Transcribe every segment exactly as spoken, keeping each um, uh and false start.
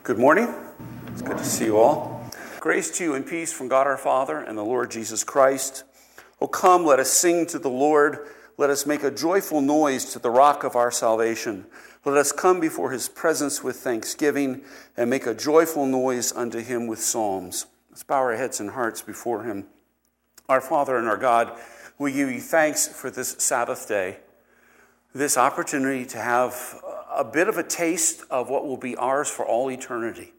Good morning. It's good to see you all. Grace to you and peace from God our Father and the Lord Jesus Christ. Oh, come, let us sing to the Lord. Let us make a joyful noise to the rock of our salvation. Let us come before his presence with thanksgiving and make a joyful noise unto him with psalms. Let's bow our heads and hearts before him. Our Father and our God, we give you thanks for this Sabbath day, this opportunity to have a bit of a taste of what will be ours for all eternity.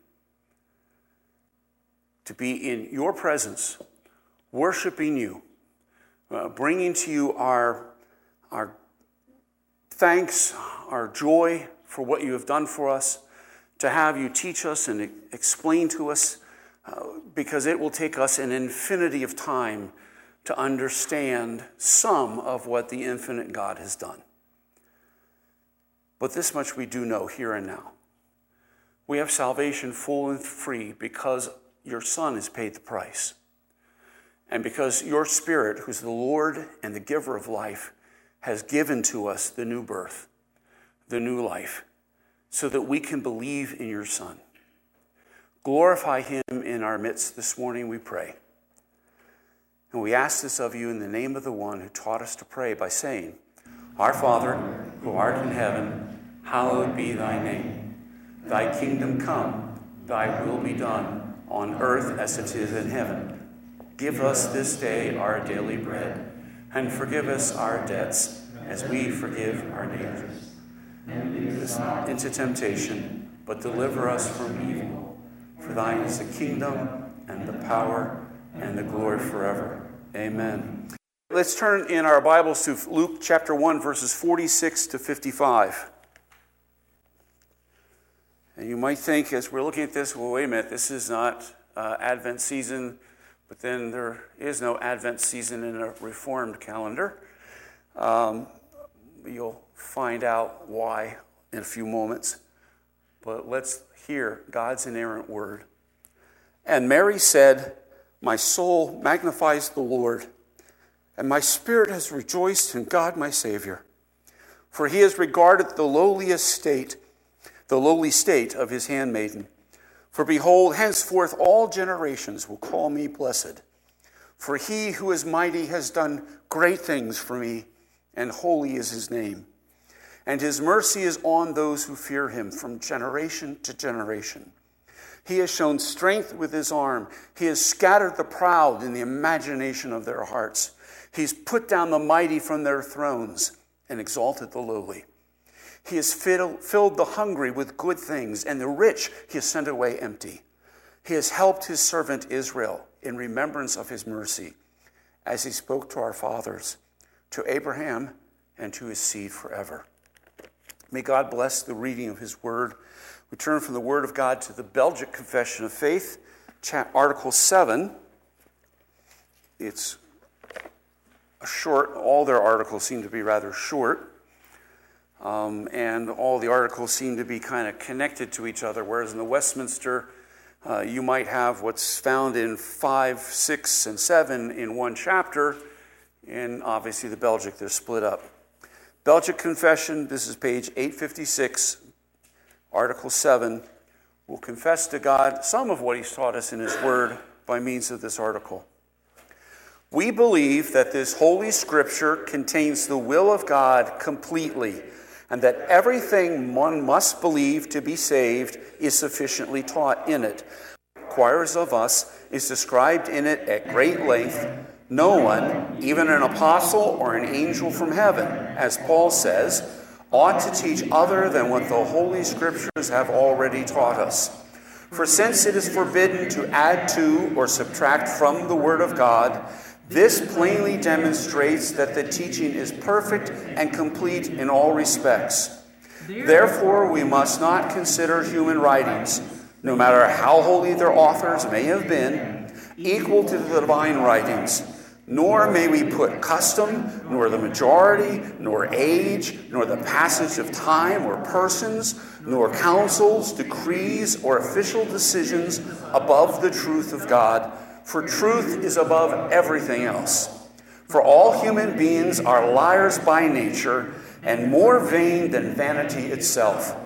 To be in your presence, worshiping you, uh, bringing to you our, our thanks, our joy for what you have done for us, to have you teach us and explain to us, uh, because it will take us an infinity of time to understand some of what the infinite God has done. But this much we do know here and now. We have salvation full and free because your Son has paid the price. And because your Spirit, who's the Lord and the giver of life, has given to us the new birth, the new life, so that we can believe in your Son. Glorify him in our midst this morning, we pray. And we ask this of you in the name of the one who taught us to pray by saying, Our Father, who art in heaven, hallowed be thy name. Thy kingdom come, thy will be done, on earth as it is in heaven. Give us this day our daily bread, and forgive us our debts, as we forgive our neighbors. And lead us not into temptation, but deliver us from evil. For thine is the kingdom, and the power, and the glory forever. Amen. Let's turn in our Bibles to Luke chapter one, verses forty-six to fifty-five. And you might think, as we're looking at this, well, wait a minute, this is not uh, Advent season, but then there is no Advent season in a Reformed calendar. Um, you'll find out why in a few moments. But let's hear God's inerrant word. And Mary said, My soul magnifies the Lord, and my spirit has rejoiced in God my Savior. For he has regarded the lowly estate, the lowly state of his handmaiden. For behold, henceforth all generations will call me blessed. For he who is mighty has done great things for me, and holy is his name. And his mercy is on those who fear him from generation to generation. He has shown strength with his arm. He has scattered the proud in the imagination of their hearts. He's put down the mighty from their thrones and exalted the lowly. He has filled the hungry with good things, and the rich he has sent away empty. He has helped his servant Israel in remembrance of his mercy, as he spoke to our fathers, to Abraham, and to his seed forever. May God bless the reading of his word. We turn from the word of God to the Belgic Confession of Faith, Article seven. It's a short, all their articles seem to be rather short. Um, and all the articles seem to be kind of connected to each other, whereas in the Westminster, uh, you might have what's found in five, six, and seven in one chapter, and obviously the Belgic, they're split up. Belgic Confession, this is page eight fifty-six, Article seven. We'll confess to God some of what he's taught us in his word by means of this article. We believe that this holy scripture contains the will of God completely, and that everything one must believe to be saved is sufficiently taught in it. What requires of us is described in it at great length. No one, even an apostle or an angel from heaven, as Paul says, ought to teach other than what the Holy Scriptures have already taught us. For since it is forbidden to add to or subtract from the Word of God, this plainly demonstrates that the teaching is perfect and complete in all respects. Therefore, we must not consider human writings, no matter how holy their authors may have been, equal to the divine writings. Nor may we put custom, nor the majority, nor age, nor the passage of time or persons, nor councils, decrees, or official decisions above the truth of God. For truth is above everything else. For all human beings are liars by nature, and more vain than vanity itself.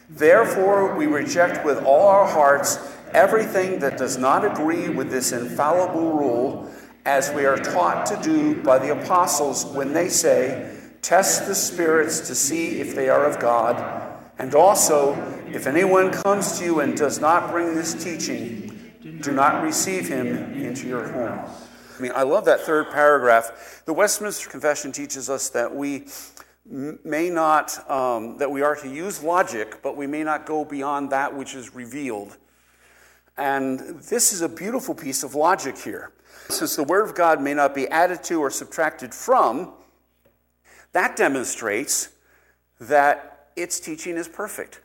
Therefore, we reject with all our hearts everything that does not agree with this infallible rule, as we are taught to do by the apostles when they say, test the spirits to see if they are of God. And also, if anyone comes to you and does not bring this teaching, do not receive him into your home. I mean, I love that third paragraph. The Westminster Confession teaches us that we may not, um, that we are to use logic, but we may not go beyond that which is revealed. And this is a beautiful piece of logic here. Since the Word of God may not be added to or subtracted from, that demonstrates that its teaching is perfect.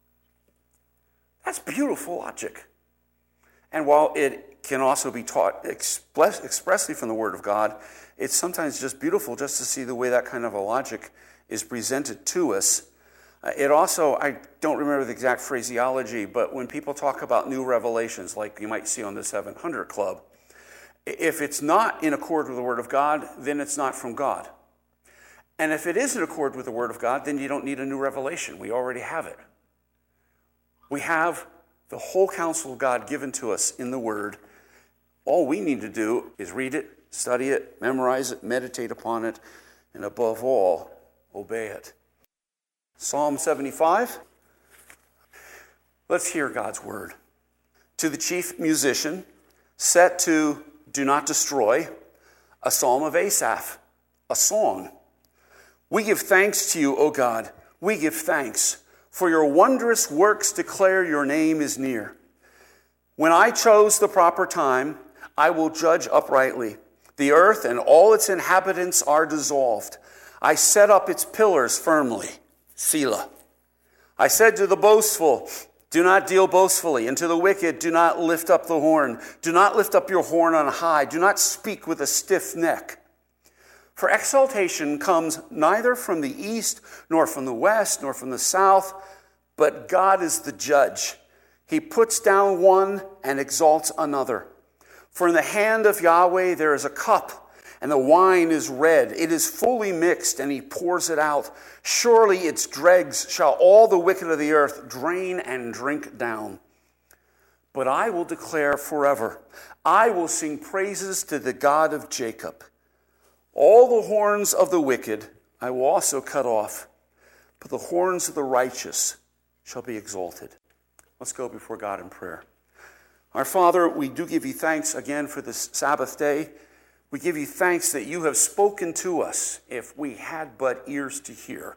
That's beautiful logic. And while it can also be taught express, expressly from the Word of God, it's sometimes just beautiful just to see the way that kind of a logic is presented to us. Uh, it also, I don't remember the exact phraseology, but when people talk about new revelations, like you might see on the seven hundred Club, if it's not in accord with the Word of God, then it's not from God. And if it is in accord with the Word of God, then you don't need a new revelation. We already have it. We have the whole counsel of God given to us in the Word. All we need to do is read it, study it, memorize it, meditate upon it, and above all, obey it. Psalm seventy-five. Let's hear God's word. To the chief musician, set to Do Not Destroy, a psalm of Asaph, a song. We give thanks to you, O God. We give thanks, for your wondrous works declare your name is near. When I chose the proper time, I will judge uprightly. The earth and all its inhabitants are dissolved. I set up its pillars firmly. Selah. I said to the boastful, do not deal boastfully, and to the wicked, do not lift up the horn. Do not lift up your horn on high. Do not speak with a stiff neck. For exaltation comes neither from the east, nor from the west, nor from the south, but God is the judge. He puts down one and exalts another. For in the hand of Yahweh there is a cup, and the wine is red. It is fully mixed, and he pours it out. Surely its dregs shall all the wicked of the earth drain and drink down. But I will declare forever, I will sing praises to the God of Jacob. All the horns of the wicked I will also cut off, but the horns of the righteous shall be exalted. Let's go before God in prayer. Our Father, we do give you thanks again for this Sabbath day. We give you thanks that you have spoken to us if we had but ears to hear.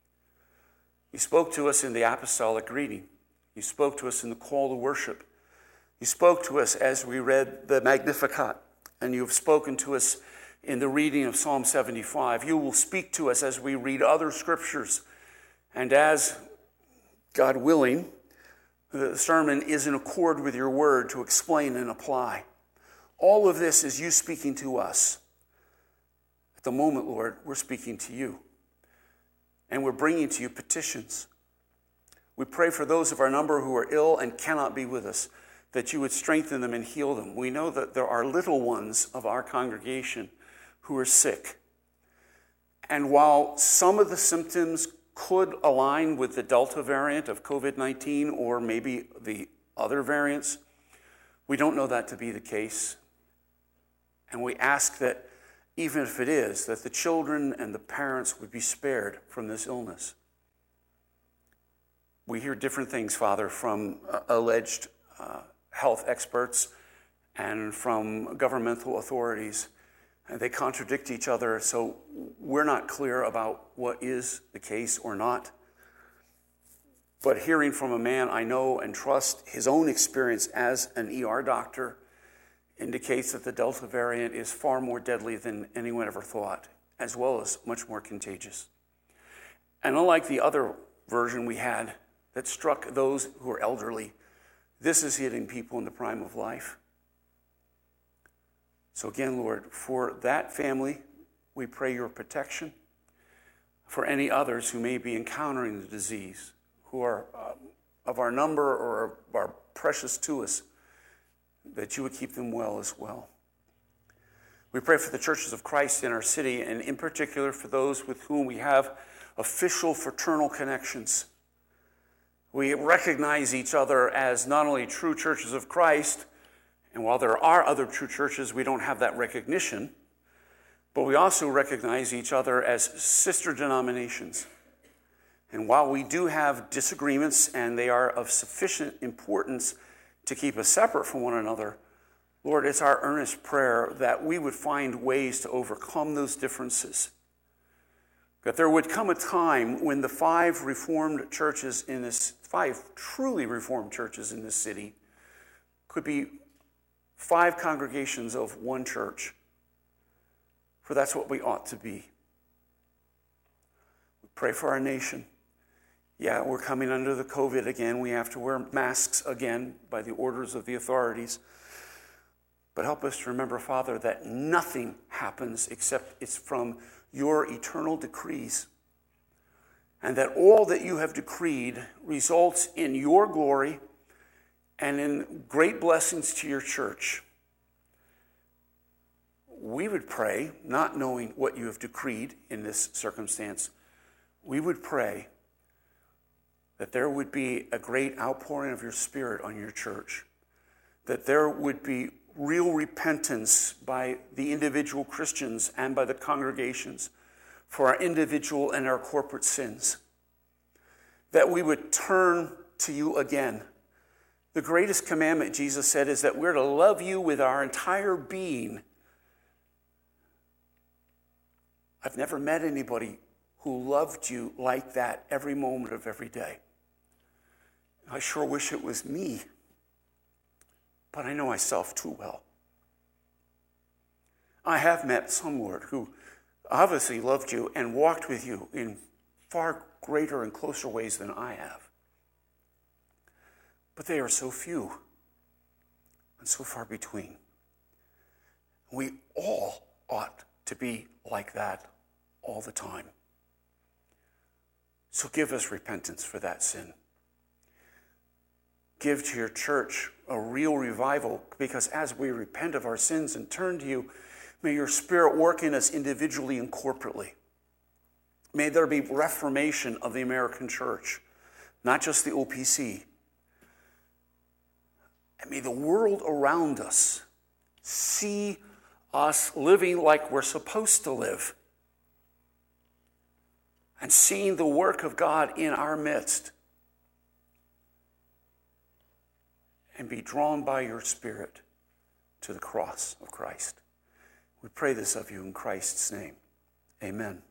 You spoke to us in the apostolic greeting. You spoke to us in the call to worship. You spoke to us as we read the Magnificat, and you have spoken to us in the reading of Psalm seventy-five. You will speak to us as we read other scriptures, and as, God willing, the sermon is in accord with your word to explain and apply. All of this is you speaking to us. At the moment, Lord, we're speaking to you. And we're bringing to you petitions. We pray for those of our number who are ill and cannot be with us, that you would strengthen them and heal them. We know that there are little ones of our congregation who are sick. And while some of the symptoms could align with the Delta variant of covid nineteen or maybe the other variants, we don't know that to be the case. And we ask that, even if it is, that the children and the parents would be spared from this illness. We hear different things, Father, from uh, alleged uh, health experts and from governmental authorities. And they contradict each other, so we're not clear about what is the case or not. But hearing from a man I know and trust, his own experience as an E R doctor indicates that the Delta variant is far more deadly than anyone ever thought, as well as much more contagious. And unlike the other version we had that struck those who are elderly, this is hitting people in the prime of life. So again, Lord, for that family, we pray your protection. For any others who may be encountering the disease, who are uh, of our number or are precious to us, that you would keep them well as well. We pray for the churches of Christ in our city, and in particular for those with whom we have official fraternal connections. We recognize each other as not only true churches of Christ, and while there are other true churches, we don't have that recognition, but we also recognize each other as sister denominations. And while we do have disagreements, and they are of sufficient importance to keep us separate from one another, Lord, it's our earnest prayer that we would find ways to overcome those differences. That there would come a time when the five Reformed churches in this, five truly Reformed churches in this city could be five congregations of one church. For that's what we ought to be. We pray for our nation. Yeah, we're coming under the COVID again. We have to wear masks again by the orders of the authorities. But help us to remember, Father, that nothing happens except it's from your eternal decrees. And that all that you have decreed results in your glory and in great blessings to your church. We would pray, not knowing what you have decreed in this circumstance, we would pray that there would be a great outpouring of your Spirit on your church, that there would be real repentance by the individual Christians and by the congregations for our individual and our corporate sins, that we would turn to you again. The greatest commandment, Jesus said, is that we're to love you with our entire being. I've never met anybody who loved you like that every moment of every day. I sure wish it was me, but I know myself too well. I have met some, Lord, who obviously loved you and walked with you in far greater and closer ways than I have. But they are so few and so far between. We all ought to be like that all the time. So give us repentance for that sin. Give to your church a real revival, because as we repent of our sins and turn to you, may your Spirit work in us individually and corporately. May there be reformation of the American church, not just the O P C. And may the world around us see us living like we're supposed to live, and seeing the work of God in our midst, and be drawn by your Spirit to the cross of Christ. We pray this of you in Christ's name. Amen.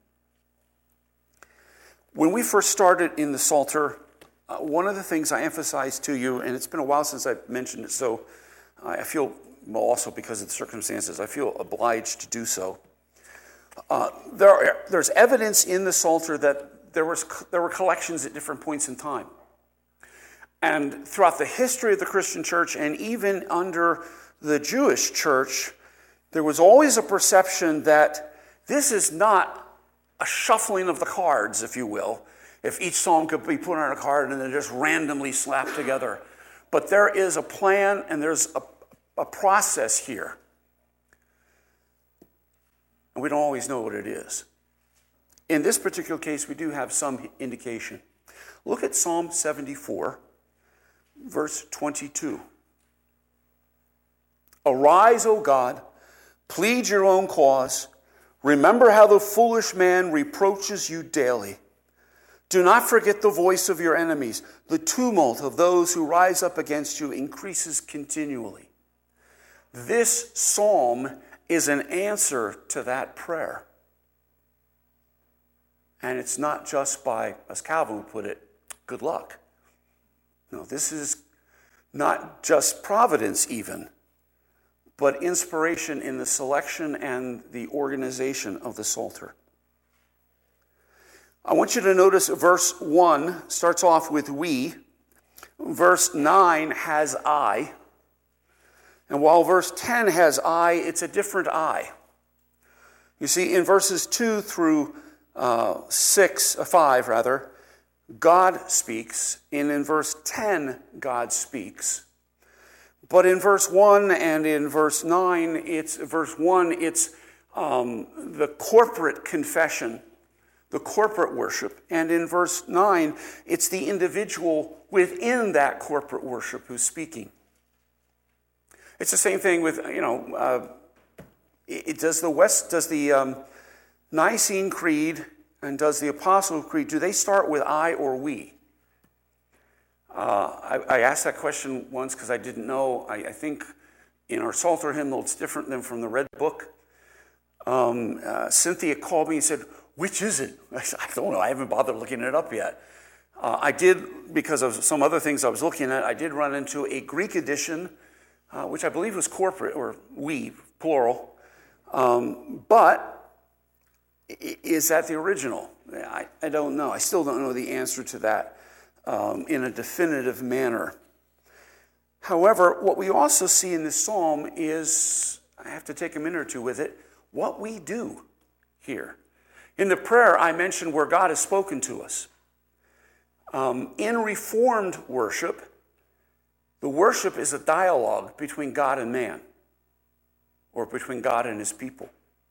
When we first started in the Psalter, uh, one of the things I emphasized to you, and it's been a while since I've mentioned it, so I feel, well, also because of the circumstances, I feel obliged to do so. Uh, there are, there's evidence in the Psalter that there was there were collections at different points in time. And throughout the history of the Christian church, and even under the Jewish church, there was always a perception that this is not a shuffling of the cards, if you will, if each psalm could be put on a card and then just randomly slapped together. But there is a plan and there's a, a process here. And we don't always know what it is. In this particular case, we do have some indication. Look at Psalm seventy-four. Verse twenty-two. Arise, O God, plead your own cause. Remember how the foolish man reproaches you daily. Do not forget the voice of your enemies. The tumult of those who rise up against you increases continually. This psalm is an answer to that prayer. And it's not just by, as Calvin would put it, good luck. No, this is not just providence even, but inspiration in the selection and the organization of the Psalter. I want you to notice verse one starts off with we. Verse nine has I. And while verse ten has I, it's a different I. You see, in verses two through uh, six, uh, five rather, God speaks, and in verse ten, God speaks. But in verse one and in verse nine, it's verse one, it's um, the corporate confession, the corporate worship. And in verse nine, it's the individual within that corporate worship who's speaking. It's the same thing with, you know, uh, it, does the West, does the um, Nicene Creed and does the Apostle Creed, do they start with I or we? Uh, I, I asked that question once because I didn't know. I, I think in our Psalter hymnal it's different than from the Red Book. Um, uh, Cynthia called me and said, which is it? I said, I don't know. I haven't bothered looking it up yet. Uh, I did, because of some other things I was looking at, I did run into a Greek edition, uh, which I believe was corporate, or we, plural. Um, but is that the original? I, I don't know. I still don't know the answer to that um, in a definitive manner. However, what we also see in this psalm is, I have to take a minute or two with it, what we do here. In the prayer, I mentioned where God has spoken to us. Um, in Reformed worship, the worship is a dialogue between God and man, or between God and his people.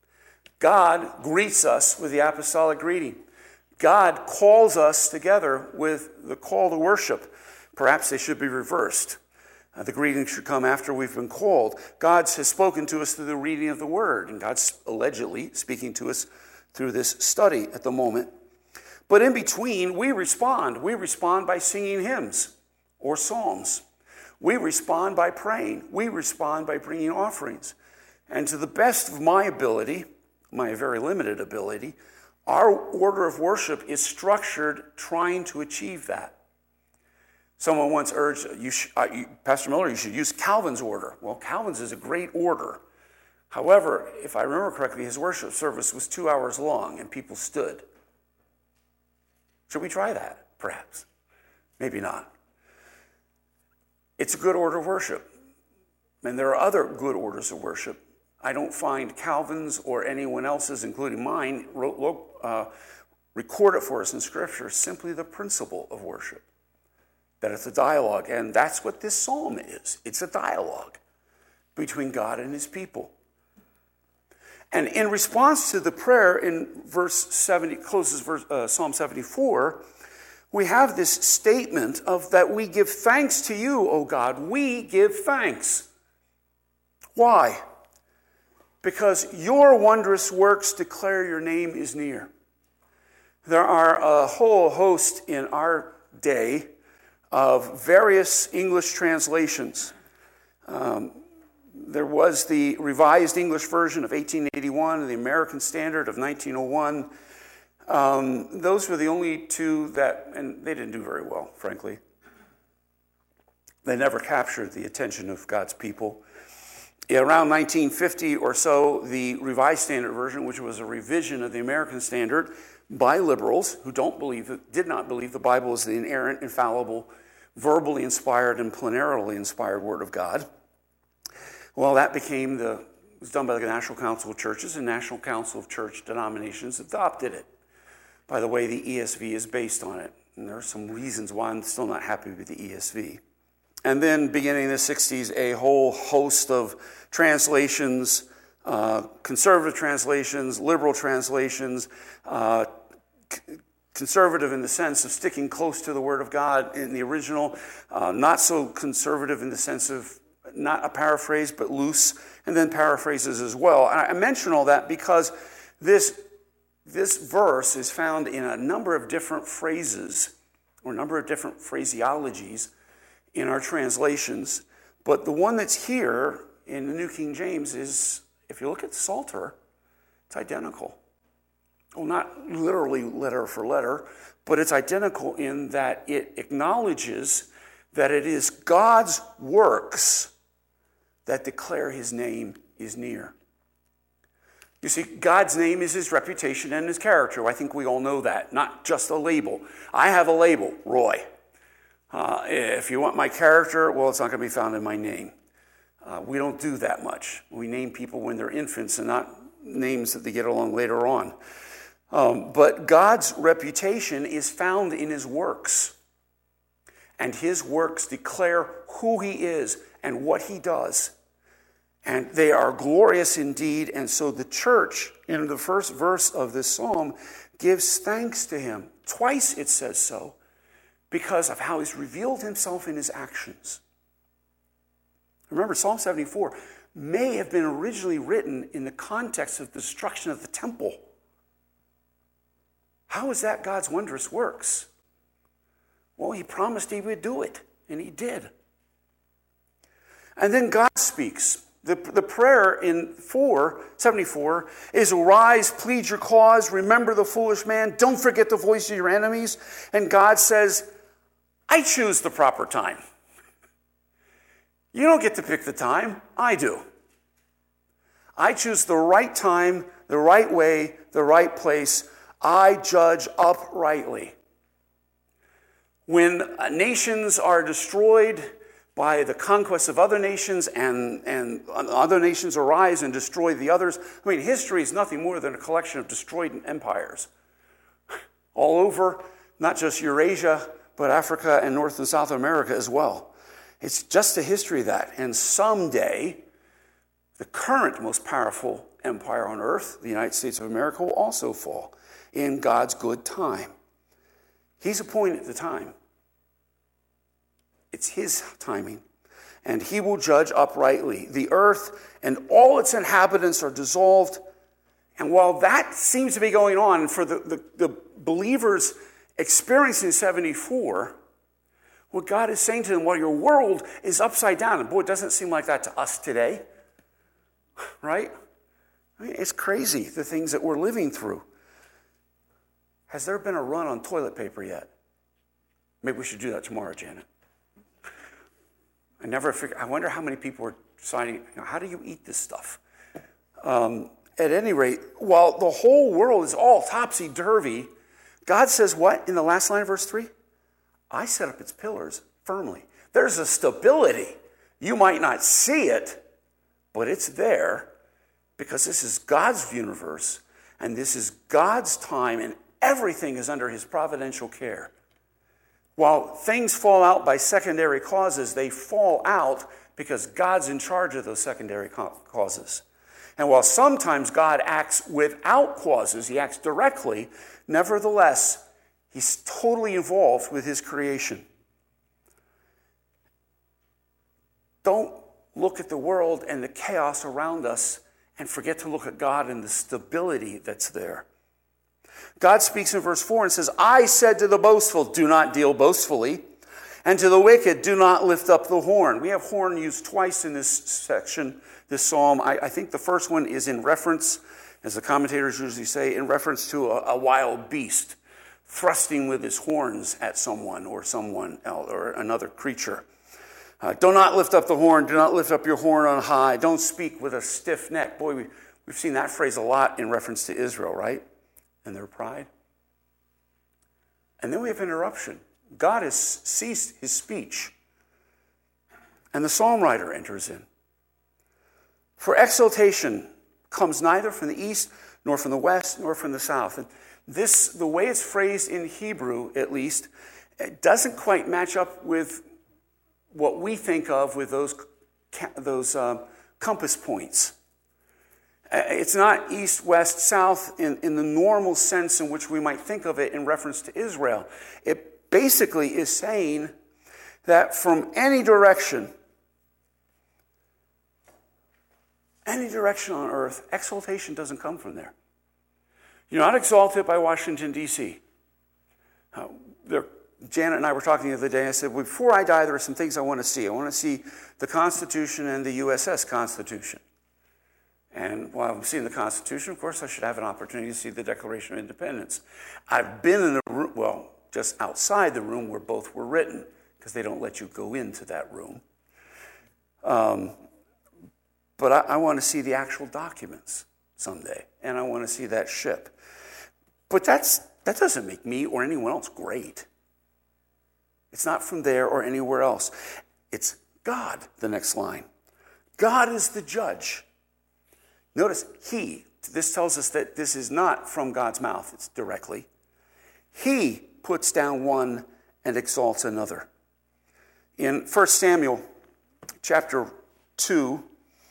God greets us with the apostolic greeting. God calls us together with the call to worship. Perhaps they should be reversed. Uh, the greeting should come after we've been called. God has spoken to us through the reading of the word, and God's allegedly speaking to us through this study at the moment. But in between, we respond. We respond by singing hymns or psalms. We respond by praying. We respond by bringing offerings. And to the best of my ability, my very limited ability, our order of worship is structured trying to achieve that. Someone once urged, you sh- uh, you, Pastor Miller, you should use Calvin's order. Well, Calvin's is a great order. However, if I remember correctly, his worship service was two hours long and people stood. Should we try that? Perhaps. Maybe not. It's a good order of worship. And there are other good orders of worship. I don't find Calvin's or anyone else's, including mine, wrote, uh, recorded for us in Scripture simply the principle of worship. That it's a dialogue. And that's what this psalm is. It's a dialogue between God and his people. And in response to the prayer in verse seventy, closes verse, uh, Psalm seventy-four, we have this statement of that we give thanks to you, O God. We give thanks. Why? Because your wondrous works declare your name is near. There are a whole host in our day of various English translations. Um, There was the Revised English Version of eighteen eighty-one and the American Standard of nineteen oh one. Um, those were the only two that, and they didn't do very well, frankly. They never captured the attention of God's people. Around nineteen fifty or so, the Revised Standard Version, which was a revision of the American Standard by liberals who don't believe, did not believe the Bible is the inerrant, infallible, verbally inspired, and plenarily inspired Word of God. Well, that became the, it was done by the National Council of Churches, and National Council of Church Denominations adopted it. By the way, the E S V is based on it. And there are some reasons why I'm still not happy with the E S V. And then beginning in the sixties, a whole host of translations, uh, conservative translations, liberal translations, uh, c- conservative in the sense of sticking close to the Word of God in the original, uh, not so conservative in the sense of not a paraphrase, but loose, and then paraphrases as well. And I mention all that because this, this verse is found in a number of different phrases, or a number of different phraseologies in our translations. But the one that's here in the New King James is, if you look at the Psalter, it's identical. Well, not literally letter for letter, but it's identical in that it acknowledges that it is God's works that declare his name is near. You see, God's name is his reputation and his character. I think we all know that, not just a label. I have a label, Roy. Uh, if you want my character, well, it's not going to be found in my name. Uh, we don't do that much. We name people when they're infants and not names that they get along later on. Um, but God's reputation is found in his works. And his works declare who he is and what he does. And they are glorious indeed. And so the church, in the first verse of this psalm, gives thanks to him. Twice it says so. because of how he's revealed himself in his actions. Remember, Psalm seventy-four may have been originally written in the context of the destruction of the temple. How is that God's wondrous works? Well, he promised he would do it, and he did. And then God speaks. The, the prayer in four seventy-four is, arise, plead your cause, remember the foolish man, don't forget the voice of your enemies. And God says, I choose the proper time. You don't get to pick the time, I do. I choose the right time, the right way, the right place. I judge uprightly. When nations are destroyed by the conquest of other nations, and, and other nations arise and destroy the others. I mean, history is nothing more than a collection of destroyed empires. All over, not just Eurasia, but Africa and North and South America as well. It's just a history of that. And someday, the current most powerful empire on earth, the United States of America, will also fall in God's good time. He's appointed the time. It's his timing. And he will judge uprightly. The earth and all its inhabitants are dissolved. And while that seems to be going on for the, the, the believers experiencing seventy-four, what God is saying to them, well, your world is upside down. And boy, it doesn't seem like that to us today. Right? I mean, it's crazy, the things that we're living through. Has there been a run on toilet paper yet? Maybe we should do that tomorrow, Janet. I never figure. I wonder how many people are deciding, you know, how do you eat this stuff? Um, at any rate, while the whole world is all topsy-turvy, God says what in the last line of verse three? I set up its pillars firmly. There's a stability. You might not see it, but it's there because this is God's universe and this is God's time, and everything is under his providential care. While things fall out by secondary causes, they fall out because God's in charge of those secondary causes. And while sometimes God acts without causes, he acts directly, nevertheless, he's totally involved with his creation. Don't look at the world and the chaos around us and forget to look at God and the stability that's there. God speaks in verse four and says, I said to the boastful, do not deal boastfully, and to the wicked, do not lift up the horn. We have horn used twice in this section, this psalm. I, I think the first one is in reference, as the commentators usually say, in reference to a, a wild beast thrusting with his horns at someone or someone else or another creature. Uh, do not lift up the horn. Do not lift up your horn on high. Don't speak with a stiff neck. Boy, we, we've seen that phrase a lot in reference to Israel, right? And their pride. And then we have interruption. God has ceased his speech. And the psalm writer enters in. For exaltation comes neither from the east, nor from the west, nor from the south. And this, the way it's phrased in Hebrew, at least, it doesn't quite match up with what we think of with those, those uh, compass points. It's not east, west, south in, in the normal sense in which we might think of it in reference to Israel. It basically is saying that from any direction, any direction on earth, exaltation doesn't come from there. You're not exalted by Washington, D C Uh, there, Janet and I were talking the other day. I said, well, before I die, there are some things I want to see. I want to see the Constitution and the U S S Constitution. And while I'm seeing the Constitution, of course, I should have an opportunity to see the Declaration of Independence. I've been in a room, well, just outside the room where both were written, because they don't let you go into that room. Um, but I, I want to see the actual documents someday, and I want to see that ship. But that's that doesn't make me or anyone else great. It's not from there or anywhere else. It's God, the next line. God is the judge. Notice, he, this tells us that this is not from God's mouth, it's directly. He puts down one and exalts another. In First Samuel chapter two,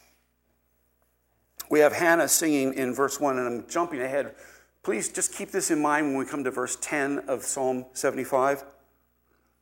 we have Hannah singing in verse one, and I'm jumping ahead. Please just keep this in mind when we come to verse ten of Psalm seventy-five.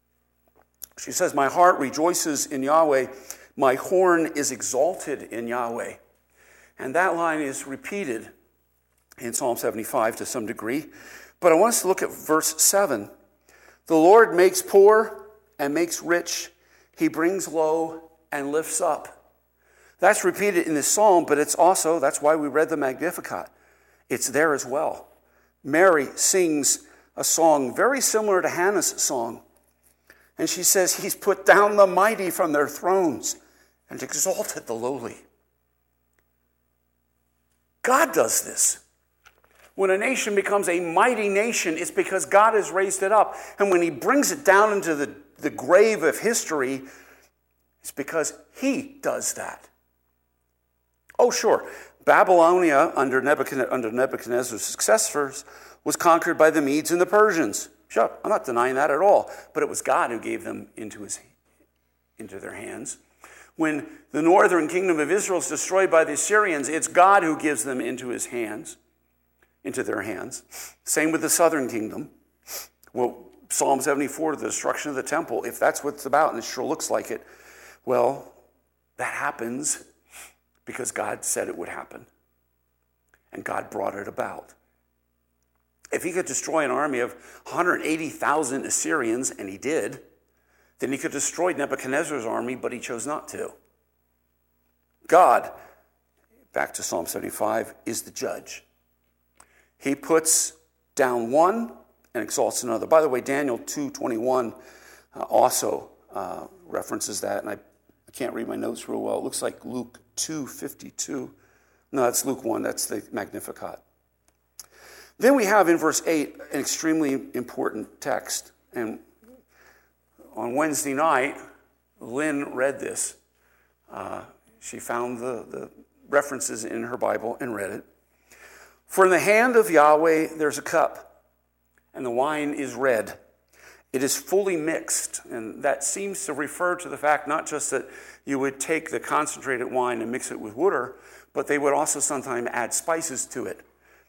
She says, my heart rejoices in Yahweh. My horn is exalted in Yahweh. And that line is repeated in Psalm seventy-five to some degree. But I want us to look at verse seven. The Lord makes poor and makes rich. He brings low and lifts up. That's repeated in this psalm, but it's also, that's why we read the Magnificat. It's there as well. Mary sings a song very similar to Hannah's song. And she says, he's put down the mighty from their thrones and exalted the lowly. God does this. When a nation becomes a mighty nation, it's because God has raised it up. And when he brings it down into the, the grave of history, it's because he does that. Oh, sure. Babylonia, under Nebuchadnezzar, under Nebuchadnezzar's successors, was conquered by the Medes and the Persians. Sure, I'm not denying that at all. But it was God who gave them into, his, into their hands. When the northern kingdom of Israel is destroyed by the Assyrians, it's God who gives them into his hands, into their hands. Same with the southern kingdom. Well, Psalm seventy-four, the destruction of the temple, if that's what it's about, and it sure looks like it, well, that happens because God said it would happen. And God brought it about. If he could destroy an army of one hundred eighty thousand Assyrians, and he did, then he could destroy Nebuchadnezzar's army, but he chose not to. God, back to Psalm seventy-five, is the judge. He puts down one and exalts another. By the way, Daniel two twenty-one uh, also uh, references that, and I, I can't read my notes real well. It looks like Luke two fifty-two. No, that's Luke one. That's the Magnificat. Then we have in verse eight an extremely important text. And on Wednesday night, Lynn read this. Uh, she found the, the references in her Bible and read it. For in the hand of Yahweh there's a cup, and the wine is red. It is fully mixed. And that seems to refer to the fact not just that you would take the concentrated wine and mix it with water, but they would also sometimes add spices to it.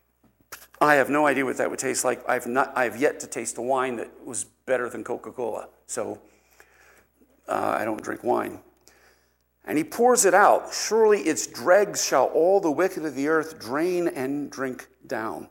I have no idea what that would taste like. I've not. I've yet to taste a wine that was better than Coca-Cola. So uh, I don't drink wine. And he pours it out. Surely its dregs shall all the wicked of the earth drain and drink down.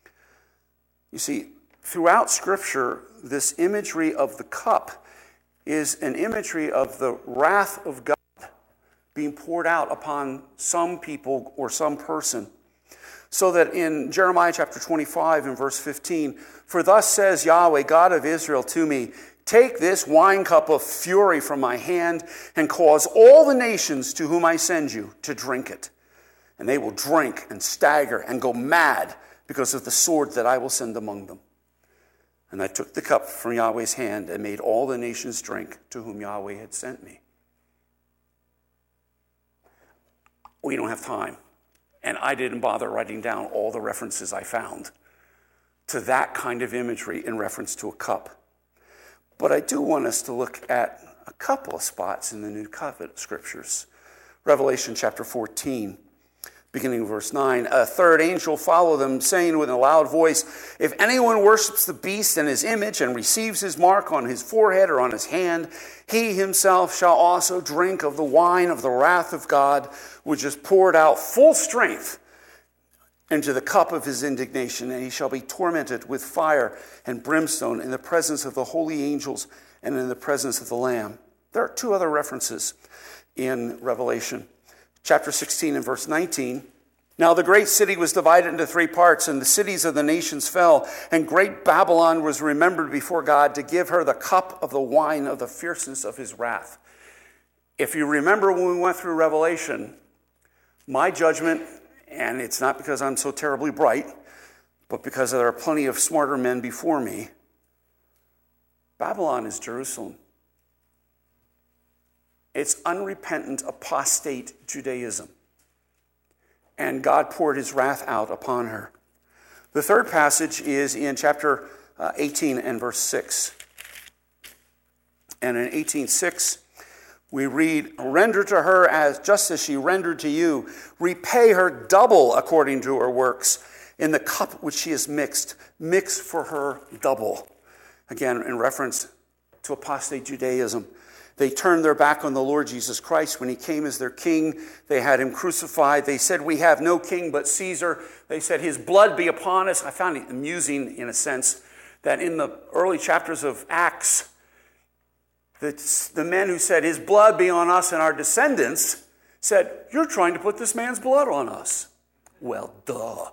You see, throughout Scripture, this imagery of the cup is an imagery of the wrath of God being poured out upon some people or some person. So that in Jeremiah chapter twenty-five and verse fifteen, for thus says Yahweh, God of Israel, to me, take this wine cup of fury from my hand and cause all the nations to whom I send you to drink it. And they will drink and stagger and go mad because of the sword that I will send among them. And I took the cup from Yahweh's hand and made all the nations drink to whom Yahweh had sent me. We don't have time. And I didn't bother writing down all the references I found to that kind of imagery in reference to a cup. But I do want us to look at a couple of spots in the New Covenant scriptures. Revelation chapter fourteen, beginning verse nine. A third angel followed them, saying with a loud voice, if anyone worships the beast and his image and receives his mark on his forehead or on his hand, he himself shall also drink of the wine of the wrath of God, which is poured out full strength into the cup of his indignation, and he shall be tormented with fire and brimstone in the presence of the holy angels and in the presence of the Lamb. There are two other references in Revelation. Chapter sixteen and verse nineteen. Now the great city was divided into three parts, and the cities of the nations fell, and great Babylon was remembered before God to give her the cup of the wine of the fierceness of his wrath. If you remember when we went through Revelation, my judgment, and it's not because I'm so terribly bright, but because there are plenty of smarter men before me, Babylon is Jerusalem. It's unrepentant, apostate Judaism. And God poured his wrath out upon her. The third passage is in chapter uh, eighteen and verse six. And in eighteen six, we read, render to her as just as she rendered to you. Repay her double according to her works. In the cup which she has mixed, mix for her double. Again, in reference to apostate Judaism. They turned their back on the Lord Jesus Christ when he came as their king. They had him crucified. They said, we have no king but Caesar. They said, his blood be upon us. I found it amusing, in a sense, that in the early chapters of Acts, the, the men who said, his blood be on us and our descendants, said, you're trying to put this man's blood on us. Well, duh.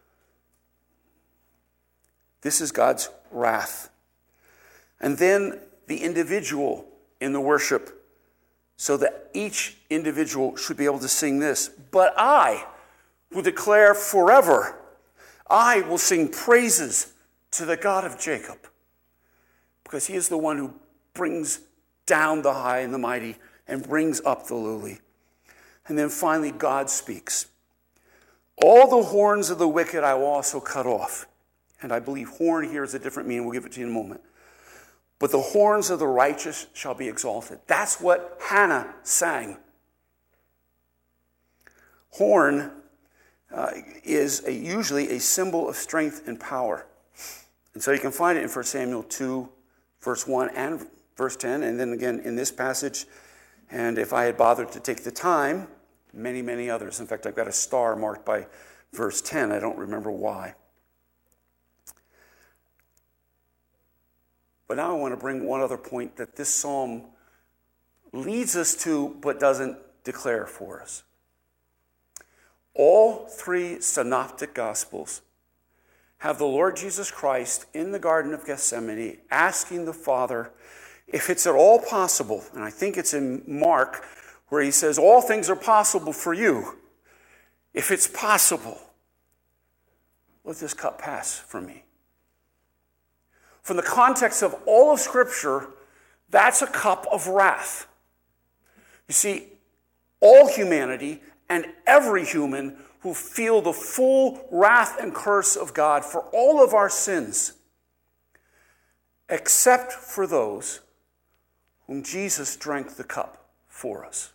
This is God's wrath. And then the individual in the worship, so that each individual should be able to sing this. But I will declare forever, I will sing praises to the God of Jacob, because he is the one who brings down the high and the mighty and brings up the lowly. And then finally, God speaks. All the horns of the wicked I will also cut off. And I believe horn here is a different meaning. We'll give it to you in a moment. But the horns of the righteous shall be exalted. That's what Hannah sang. Horn uh, is a, usually a symbol of strength and power. And so you can find it in First Samuel two, verse one and verse ten, and then again in this passage. And if I had bothered to take the time, many, many others. In fact, I've got a star marked by verse ten. I don't remember why. But now I want to bring one other point that this psalm leads us to, but doesn't declare for us. All three synoptic gospels have the Lord Jesus Christ in the Garden of Gethsemane asking the Father if it's at all possible, and I think it's in Mark, where he says, all things are possible for you. If it's possible, let this cup pass from me. From the context of all of Scripture, that's a cup of wrath. You see, all humanity and every human will feel the full wrath and curse of God for all of our sins, except for those whom Jesus drank the cup for us.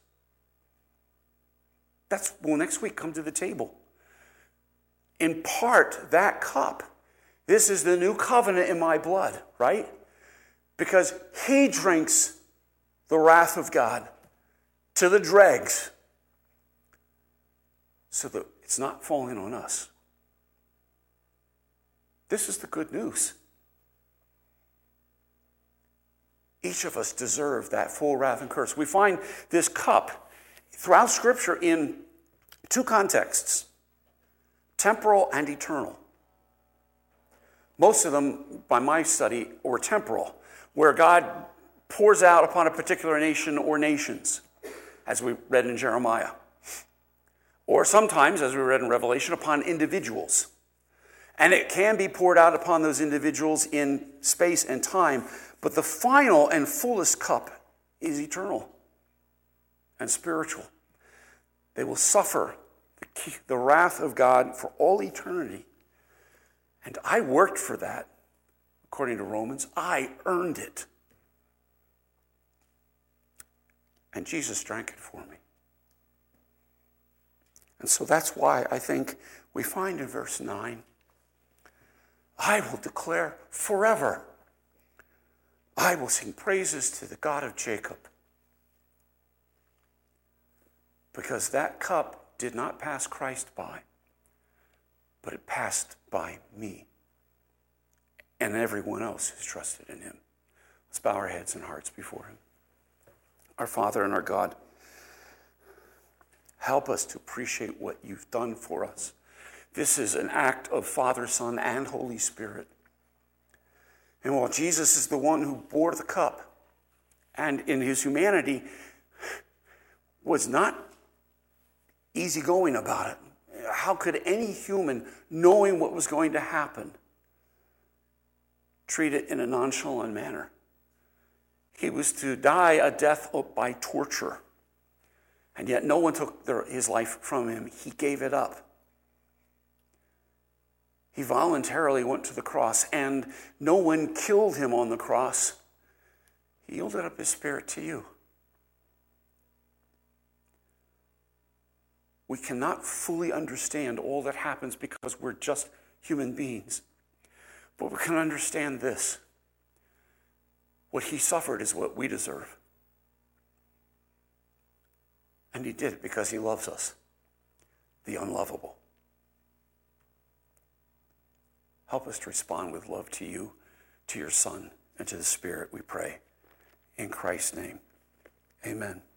That's, well, next week, come to the table. In part, that cup, this is the new covenant in my blood, right? Because he drinks the wrath of God to the dregs so that it's not falling on us. This is the good news. Each of us deserve that full wrath and curse. We find this cup throughout Scripture in two contexts, temporal and eternal. Most of them, by my study, were temporal, where God pours out upon a particular nation or nations, as we read in Jeremiah. Or sometimes, as we read in Revelation, upon individuals. And it can be poured out upon those individuals in space and time, but the final and fullest cup is eternal and spiritual. They will suffer the, the wrath of God for all eternity. And I worked for that, according to Romans. I earned it. And Jesus drank it for me. And so that's why I think we find in verse nine, I will declare forever, I will sing praises to the God of Jacob. Because that cup did not pass Christ by, but it passed by me and everyone else who's trusted in him. Let's bow our heads and hearts before him. Our Father and our God, help us to appreciate what you've done for us. This is an act of Father, Son, and Holy Spirit. And while Jesus is the one who bore the cup, and in his humanity was not easygoing about it, how could any human, knowing what was going to happen, treat it in a nonchalant manner? He was to die a death by torture, and yet no one took their, his life from him. He gave it up. He voluntarily went to the cross, and no one killed him on the cross. He yielded up his spirit to you. We cannot fully understand all that happens because we're just human beings. But we can understand this. What he suffered is what we deserve. And he did it because he loves us, the unlovable. Help us to respond with love to you, to your Son, and to the Spirit, we pray. In Christ's name, amen.